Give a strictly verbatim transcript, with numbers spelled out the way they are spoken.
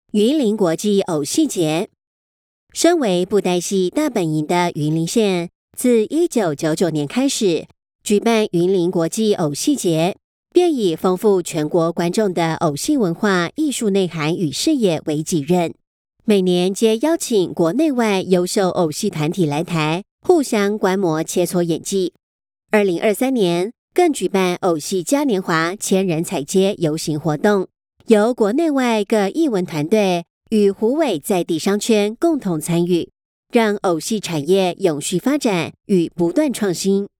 云林国际偶戏节。身为布袋戏大本营的云林县，自一九九九年开始举办云林国际偶戏节，便以丰富全国观众的偶戏文化、艺术内涵与视野为己任。每年皆邀请国内外优秀偶戏团体来台，互相观摩切磋演技。二零二三年更举办偶戏嘉年华千人踩街游行活动，由国内外各艺文团队与虎尾在地商圈共同参与，让偶戏产业永续发展与不断创新。